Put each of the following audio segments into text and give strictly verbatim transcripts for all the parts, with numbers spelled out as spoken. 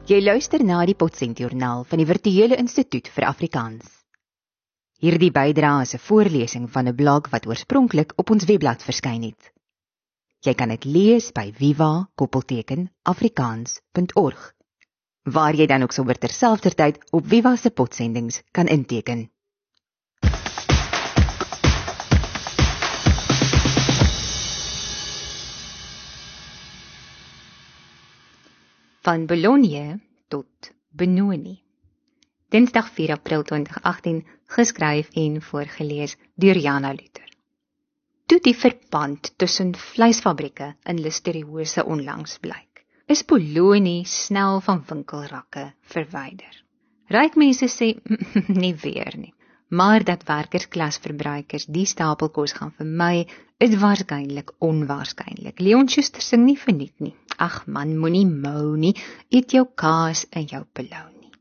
Jy luister na die Potsendjoernaal van die Virtuele Instituut vir Afrikaans. Hierdie bydra is 'n voorlesing van 'n blog wat oorspronklik op ons webblad verskyn het. Jy kan dit lees by viva koppelteken afrikaans punt org, waar jy dan ook sommer terselfdertyd op Viva se potsendings kan inteken. Van Bologna tot Benoni. Dinsdag vier april twintig agttien, geskryf en voorgelees deur Jana Luther. Toe die verband tussen vleisfabrieke in listeriose onlangs blyk, is Bologna snel van winkelrakke verwyder. Ryk mense sê, nie weer nie, maar dat werkersklasverbruikers die stapelkos gaan vermy, is waarskynlik onwaarskynlik. Leon Schuster sing nie verniet nie. Ag man, moenie mou nie, eet jou kaas en jou pilou nie.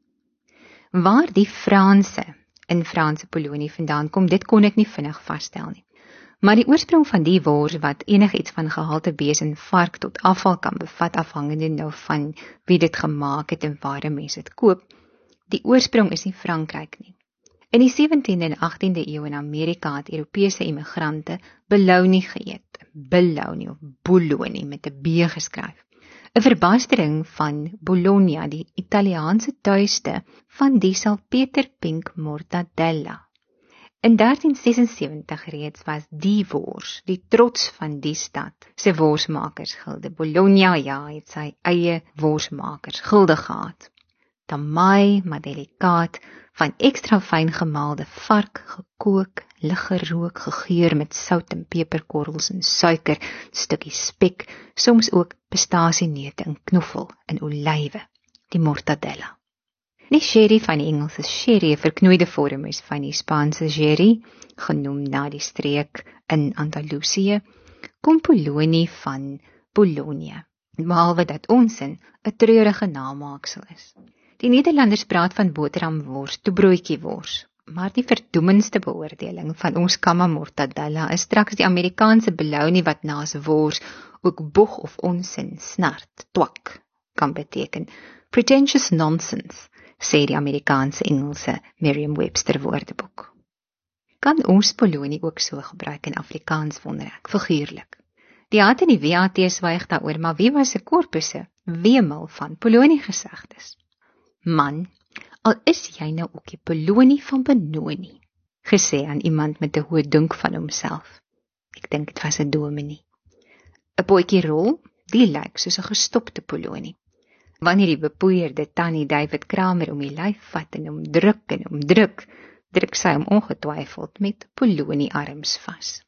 Waar die Franse in Franse Bologna vandaan kom, dit kon ek nie vinnig vasstel nie. Maar die oorsprong van die wors wat enigiets van gehalte bees en vark tot afval kan bevat, afhangende nou van wie dit gemaak het en waar mense dit koop, die oorsprong is nie Frankryk nie. In die sewentiende en agtiende eeu in Amerika het Europese immigrante bologna geëet, bologna of bologna met 'n B geskryf. 'n Verbastering van Bologna, die Italiaanse tuiste van die salpeterpink mortadella. In dertien sesensewentig reeds was die wors, die trots van die stad, sy worsmakersgilde. Bologna, ja, het sy eie worsmakersgilde gehad. Tamai, maar delikaat, van ekstra fyn gemaalde vark, gekook, lig gerook, gegeur met sout en peperkorrels en suiker, stukkies spek, soms ook pistasieneute en knoffel en olywe, die mortadella. Die sherry van die Engelse sherry, 'n verknoeide vorm is van die Spaanse sherry, genoem na die streek in Andalusië, kom Bologna van Bologna, behalwe dat ons in 'n treurige namaaksel is. Die Nederlanders praat van boterhamwors, toebroodjiewors, maar die verdoemendste beoordeling van ons kamma mortadella is straks die Amerikaanse bologna wat naas wors ook boeg of onsin, snart, twak kan beteken. Pretentious nonsense, sê die Amerikaanse Engelse Merriam-Webster woordeboek. Kan ons Bologna ook so gebruik in Afrikaans, wonder ek, figuurlik? Die H en die W A T swyg daaroor, maar wie was se korpusse wemel van Bologna gesegdes? Man, al is jy nou ook die Bologna van Benoni, gesê aan iemand met 'n hoë dunk van homself. Ek dink dit was 'n dominee. 'n Potjie rol, die lyk soos 'n gestopte Bologna. Wanneer die bepoeierde tannie David Kramer om die lyf vat en hom druk en hom druk, druk sy hom ongetwyfeld met Bologna arms vas.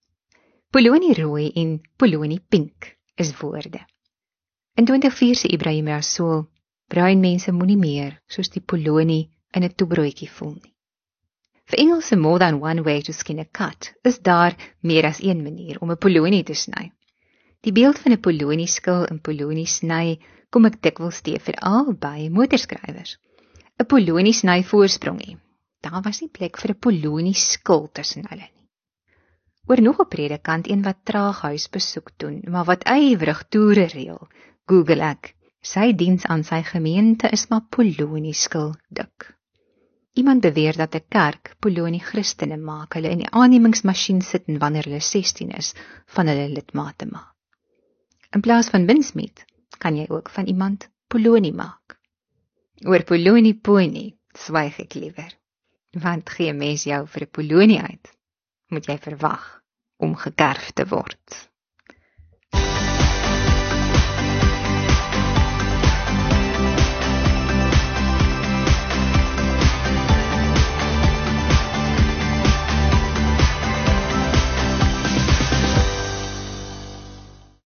Bologna rooi en Bologna pink is woorde. In twintig vier se Ibrahim Rasool, bruin mense moenie meer soos die Bologna in 'n toebroodjie voel nie. Vir Engelse more than one way to skin a cat is daar meer as een manier om 'n Bologna te sny. Die beeld van 'n Bologna skil en Bologna sny kom ek dikwels te veral by motorskrywers. 'n Bologna sny voorsprong nie. Daar was nie plek vir 'n Bologna skil tussen hulle nie. Oor nog 'n predikant, een wat traag huisbesoek doen, maar wat ywerig toere reël, Google ek. Sy diens aan sy gemeente is maar Bologna skil dik. Iemand beweer dat 'n kerk Bologna Christene maak, hulle in die aannemingsmasjien sit en wanneer hulle sestien is, van hulle lidmate maak. In plaas van binsmeat, kan jy ook van iemand Bologna maak. Oor Bologna pony swyg ek liewer, want gee mens jou vir 'n Bologna uit, moet jy verwag om gekerf te word.